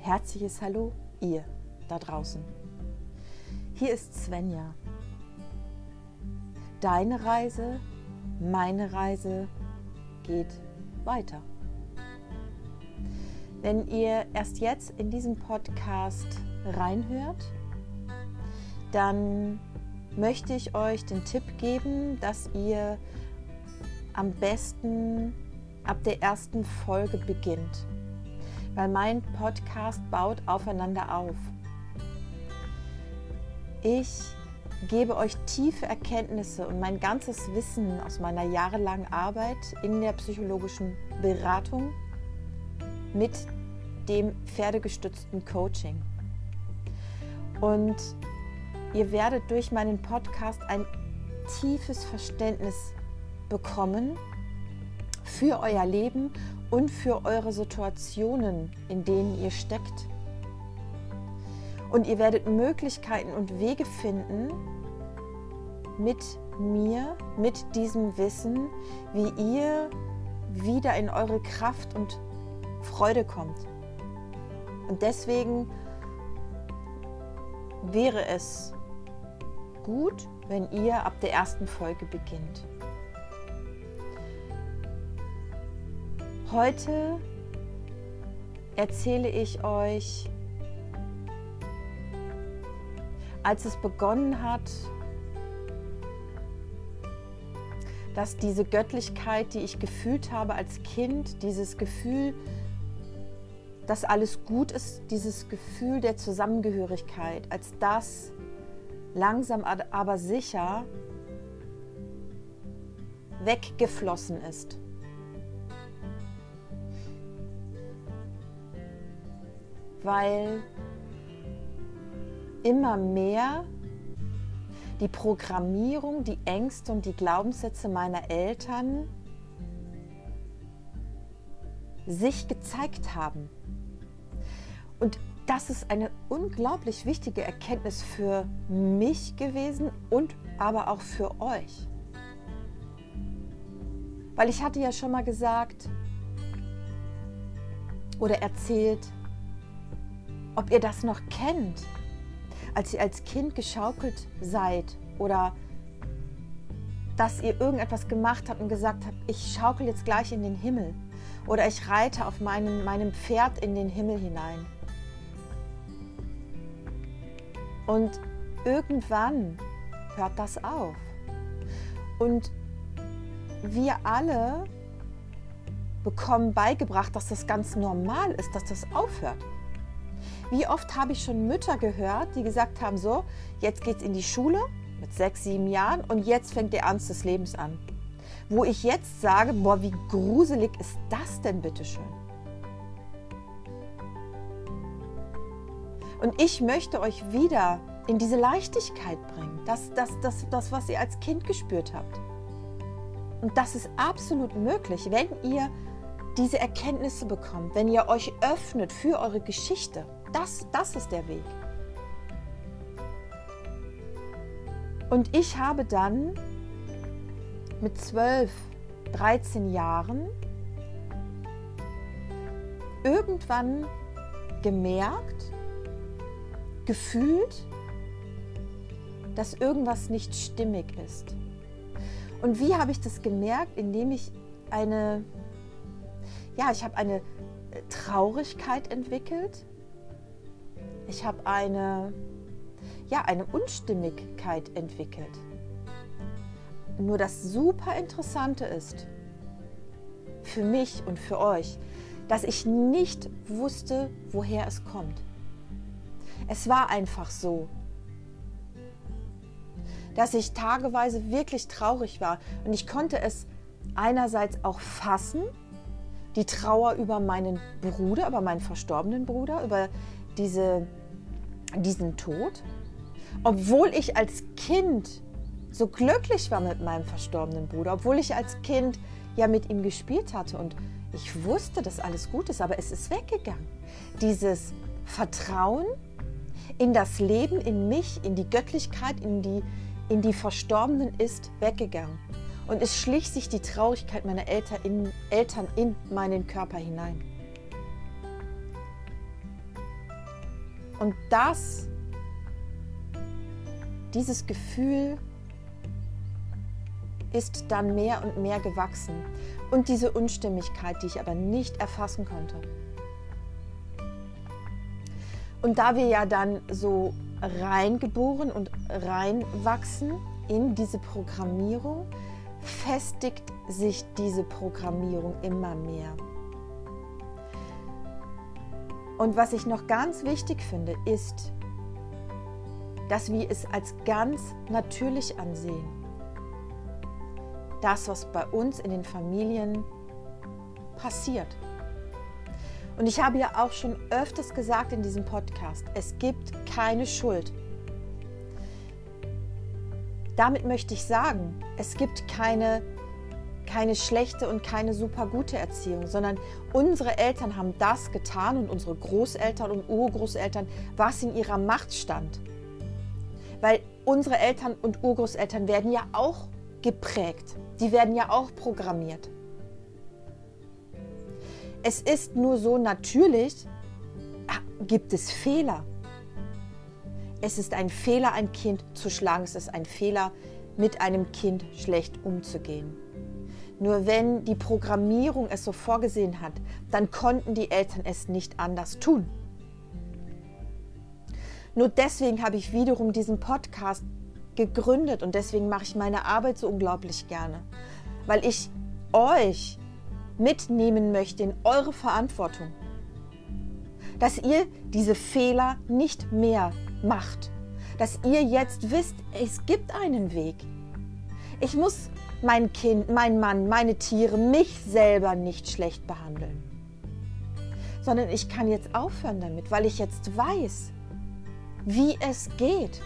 herzliches Hallo, ihr da draußen. Hier ist Svenja. Deine Reise, meine Reise geht weiter. Wenn ihr erst jetzt in diesen Podcast reinhört, dann möchte ich euch den Tipp geben, dass ihr am besten ab der ersten Folge beginnt, weil mein Podcast baut aufeinander auf. Ich gebe euch tiefe Erkenntnisse und mein ganzes Wissen aus meiner jahrelangen Arbeit in der psychologischen Beratung mit dem pferdegestützten Coaching. Und ihr werdet durch meinen Podcast ein tiefes Verständnis bekommen für euer Leben und für eure Situationen, in denen ihr steckt. Und ihr werdet Möglichkeiten und Wege finden, mit mir, mit diesem Wissen, wie ihr wieder in eure Kraft und Freude kommt. Und deswegen wäre es gut, wenn ihr ab der ersten Folge beginnt. Heute erzähle ich euch, als es begonnen hat, dass diese Göttlichkeit, die ich gefühlt habe als Kind, dieses Gefühl, dass alles gut ist, dieses Gefühl der Zusammengehörigkeit, als das langsam aber sicher weggeflossen ist. Weil immer mehr die Programmierung, die Ängste und die Glaubenssätze meiner Eltern sich gezeigt haben. Und das ist eine unglaublich wichtige Erkenntnis für mich gewesen und aber auch für euch. Weil ich hatte ja schon mal gesagt oder erzählt, ob ihr das noch kennt, als ihr als Kind geschaukelt seid oder dass ihr irgendetwas gemacht habt und gesagt habt, ich schaukel jetzt gleich in den Himmel oder ich reite auf meinem Pferd in den Himmel hinein. Und irgendwann hört das auf. Und wir alle bekommen beigebracht, dass das ganz normal ist, dass das aufhört. Wie oft habe ich schon Mütter gehört, die gesagt haben, so, jetzt geht's in die Schule mit 6, 7 Jahren und jetzt fängt der Ernst des Lebens an. Wo ich jetzt sage, boah, wie gruselig ist das denn bitteschön? Und ich möchte euch wieder in diese Leichtigkeit bringen, das, was ihr als Kind gespürt habt. Und das ist absolut möglich, wenn ihr diese Erkenntnisse bekommt, wenn ihr euch öffnet für eure Geschichte. Das ist der Weg. Und ich habe dann mit 12, 13 Jahren irgendwann gemerkt, gefühlt, dass irgendwas nicht stimmig ist. Und wie habe ich das gemerkt? Indem ich eine Traurigkeit entwickelt. Ich habe eine Unstimmigkeit entwickelt. Nur das super Interessante ist, für mich und für euch, dass ich nicht wusste, woher es kommt. Es war einfach so, dass ich tageweise wirklich traurig war. Und ich konnte es einerseits auch fassen, die Trauer über meinen Bruder, über meinen verstorbenen Bruder, über diesen Tod. Obwohl ich als Kind so glücklich war mit meinem verstorbenen Bruder, obwohl ich als Kind ja mit ihm gespielt hatte und ich wusste, dass alles gut ist, aber es ist weggegangen. Dieses Vertrauen in das Leben, in mich, in die Göttlichkeit, in die Verstorbenen ist weggegangen. Und es schlich sich die Traurigkeit meiner Eltern in meinen Körper hinein. Und dieses Gefühl ist dann mehr und mehr gewachsen. Und diese Unstimmigkeit, die ich aber nicht erfassen konnte. Und da wir ja dann so reingeboren und reinwachsen in diese Programmierung, festigt sich diese Programmierung immer mehr. Und was ich noch ganz wichtig finde, ist, dass wir es als ganz natürlich ansehen. Das, was bei uns in den Familien passiert. Und ich habe ja auch schon öfters gesagt in diesem Podcast, es gibt keine Schuld. Damit möchte ich sagen, es gibt keine schlechte und keine super gute Erziehung, sondern unsere Eltern haben das getan und unsere Großeltern und Urgroßeltern, was in ihrer Macht stand. Weil unsere Eltern und Urgroßeltern werden ja auch geprägt, die werden ja auch programmiert. Es ist nur so natürlich, gibt es Fehler. Es ist ein Fehler, ein Kind zu schlagen. Es ist ein Fehler, mit einem Kind schlecht umzugehen. Nur wenn die Programmierung es so vorgesehen hat, dann konnten die Eltern es nicht anders tun. Nur deswegen habe ich wiederum diesen Podcast gegründet und deswegen mache ich meine Arbeit so unglaublich gerne. Weil ich euch mitnehmen möchte in eure Verantwortung. Dass ihr diese Fehler nicht mehr macht. Dass ihr jetzt wisst, es gibt einen Weg. Ich muss mein Kind, mein Mann, meine Tiere, mich selber nicht schlecht behandeln. Sondern ich kann jetzt aufhören damit, weil ich jetzt weiß, wie es geht.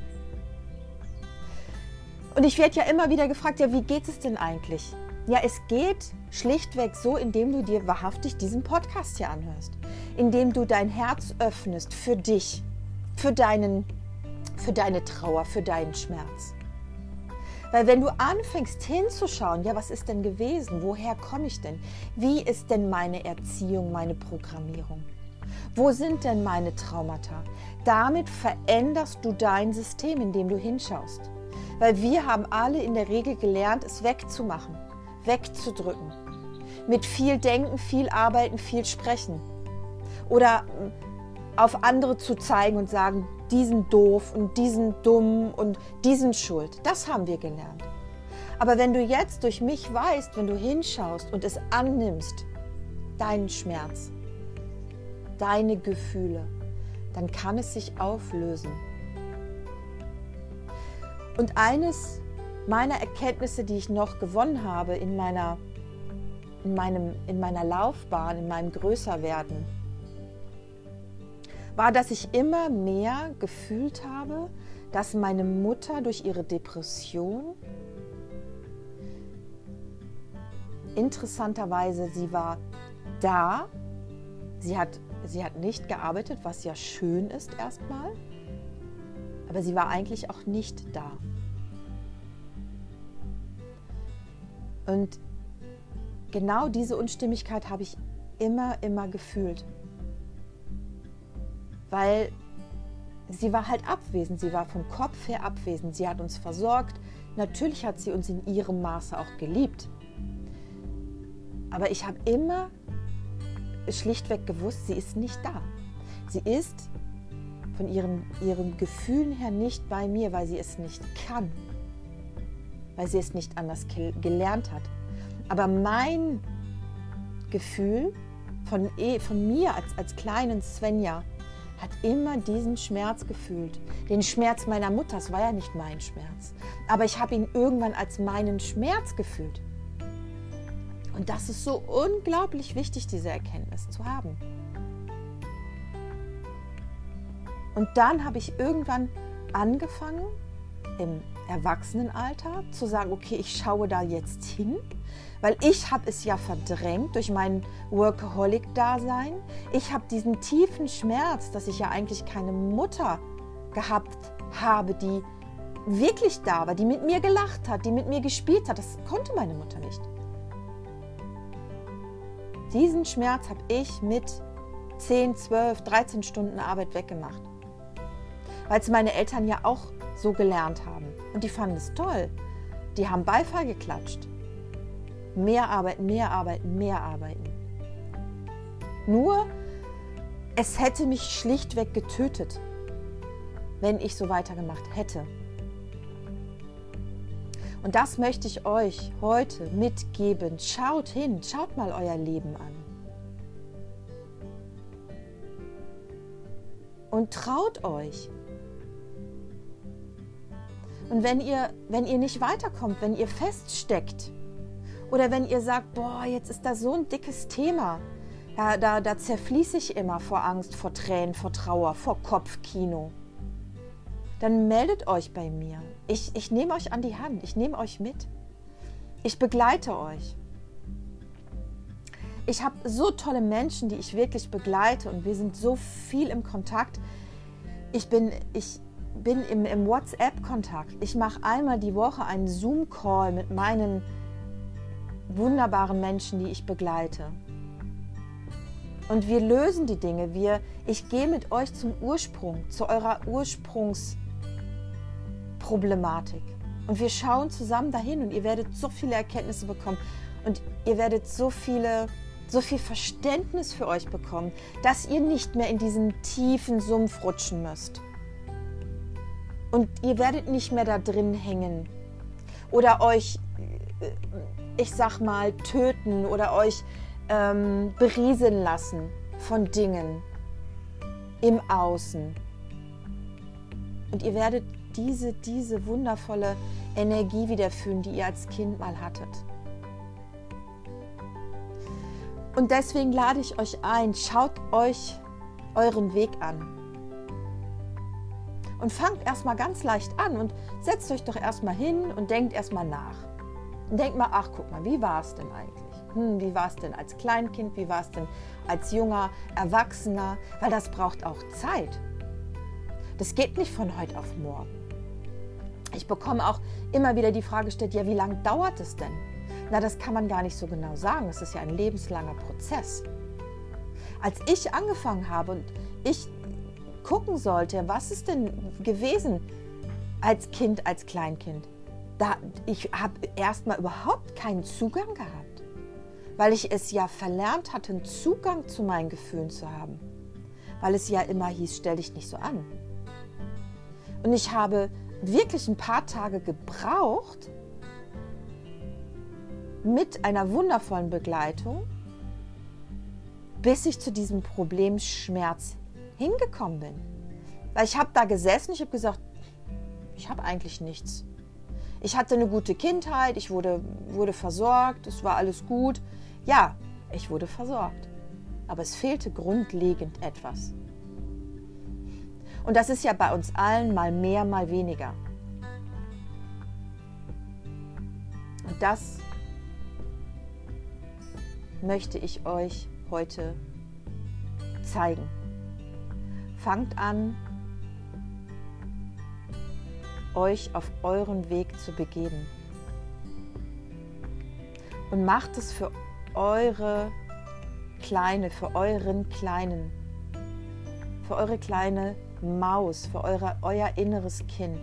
Und ich werde ja immer wieder gefragt, ja, wie geht es denn eigentlich? Ja, es geht schlichtweg so, indem du dir wahrhaftig diesen Podcast hier anhörst. Indem du dein Herz öffnest für dich, für deine Trauer, für deinen Schmerz. Weil wenn du anfängst hinzuschauen, ja, was ist denn gewesen? Woher komme ich denn? Wie ist denn meine Erziehung, meine Programmierung? Wo sind denn meine Traumata? Damit veränderst du dein System, in dem du hinschaust. Weil wir haben alle in der Regel gelernt, es wegzumachen, wegzudrücken. Mit viel Denken, viel Arbeiten, viel Sprechen. Oder auf andere zu zeigen und sagen, die sind doof und die sind dumm und die sind schuld. Das haben wir gelernt. Aber wenn du jetzt durch mich weißt, wenn du hinschaust und es annimmst, deinen Schmerz, deine Gefühle, dann kann es sich auflösen. Und eines meiner Erkenntnisse, die ich noch gewonnen habe in meiner Laufbahn, in meinem Größerwerden, war, dass ich immer mehr gefühlt habe, dass meine Mutter durch ihre Depression, interessanterweise, sie war da, sie hat nicht gearbeitet, was ja schön ist erstmal, aber sie war eigentlich auch nicht da. Und genau diese Unstimmigkeit habe ich immer gefühlt. Weil sie war halt abwesend, sie war vom Kopf her abwesend, sie hat uns versorgt. Natürlich hat sie uns in ihrem Maße auch geliebt. Aber ich habe immer schlichtweg gewusst, sie ist nicht da. Sie ist von ihren Gefühlen her nicht bei mir, weil sie es nicht kann. Weil sie es nicht anders gelernt hat. Aber mein Gefühl von mir als kleinen Svenja hat immer diesen Schmerz gefühlt. Den Schmerz meiner Mutter, das war ja nicht mein Schmerz. Aber ich habe ihn irgendwann als meinen Schmerz gefühlt. Und das ist so unglaublich wichtig, diese Erkenntnis zu haben. Und dann habe ich irgendwann angefangen, im Erwachsenenalter, zu sagen, okay, ich schaue da jetzt hin, weil ich habe es ja verdrängt durch mein Workaholic-Dasein. Ich habe diesen tiefen Schmerz, dass ich ja eigentlich keine Mutter gehabt habe, die wirklich da war, die mit mir gelacht hat, die mit mir gespielt hat. Das konnte meine Mutter nicht. Diesen Schmerz habe ich mit 10, 12, 13 Stunden Arbeit weggemacht. Weil es meine Eltern ja auch so gelernt haben. Und die fanden es toll. Die haben Beifall geklatscht. Mehr arbeiten, mehr arbeiten, mehr arbeiten. Nur, es hätte mich schlichtweg getötet, wenn ich so weitergemacht hätte. Und das möchte ich euch heute mitgeben. Schaut hin, schaut mal euer Leben an. Und traut euch. Und wenn ihr nicht weiterkommt, wenn ihr feststeckt oder wenn ihr sagt, boah, jetzt ist da so ein dickes Thema, ja, da zerfließe ich immer vor Angst, vor Tränen, vor Trauer, vor Kopfkino, dann meldet euch bei mir. Ich nehme euch an die Hand, ich nehme euch mit. Ich begleite euch. Ich habe so tolle Menschen, die ich wirklich begleite und wir sind so viel im Kontakt. Ich bin im WhatsApp-Kontakt. Ich mache einmal die Woche einen Zoom-Call mit meinen wunderbaren Menschen, die ich begleite. Und wir lösen die Dinge. Ich gehe mit euch zum Ursprung, zu eurer Ursprungsproblematik. Und wir schauen zusammen dahin und ihr werdet so viele Erkenntnisse bekommen und ihr werdet so viel Verständnis für euch bekommen, dass ihr nicht mehr in diesen tiefen Sumpf rutschen müsst. Und ihr werdet nicht mehr da drin hängen oder euch, ich sag mal, töten oder euch berieseln lassen von Dingen im Außen. Und ihr werdet diese wundervolle Energie wiederfühlen, die ihr als Kind mal hattet. Und deswegen lade ich euch ein, schaut euch euren Weg an. Und fangt erstmal ganz leicht an und setzt euch doch erstmal hin und denkt erstmal nach. Und denkt mal, ach guck mal, wie war es denn eigentlich? Wie war es denn als Kleinkind? Wie war es denn als junger Erwachsener? Weil das braucht auch Zeit. Das geht nicht von heute auf morgen. Ich bekomme auch immer wieder die Frage gestellt, ja, wie lange dauert es denn? Na, das kann man gar nicht so genau sagen. Es ist ja ein lebenslanger Prozess. Als ich angefangen habe und ich gucken sollte, was ist denn gewesen als Kind, als Kleinkind, ich habe erstmal überhaupt keinen Zugang gehabt, weil ich es ja verlernt hatte, einen Zugang zu meinen Gefühlen zu haben, weil es ja immer hieß, stell dich nicht so an. Und ich habe wirklich ein paar Tage gebraucht, mit einer wundervollen Begleitung, bis ich zu diesem Problem Schmerz hingekommen bin. Weil ich habe da gesessen, ich habe gesagt, ich habe eigentlich nichts. Ich hatte eine gute Kindheit, ich wurde versorgt, es war alles gut. Ja, ich wurde versorgt. Aber es fehlte grundlegend etwas. Und das ist ja bei uns allen mal mehr, mal weniger. Und das möchte ich euch heute zeigen. Fangt an, euch auf euren Weg zu begeben. Und macht es für eure Kleine, für euren Kleinen, für eure kleine Maus, für euer inneres Kind.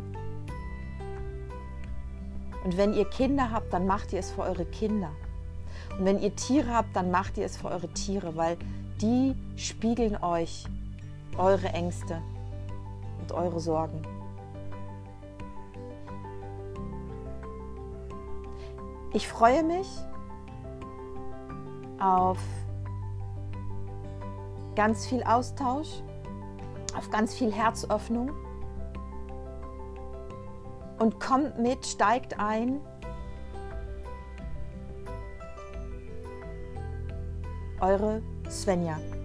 Und wenn ihr Kinder habt, dann macht ihr es für eure Kinder. Und wenn ihr Tiere habt, dann macht ihr es für eure Tiere, weil die spiegeln euch eure Ängste und eure Sorgen. Ich freue mich auf ganz viel Austausch, auf ganz viel Herzöffnung. Und kommt mit, steigt ein. Eure Svenja.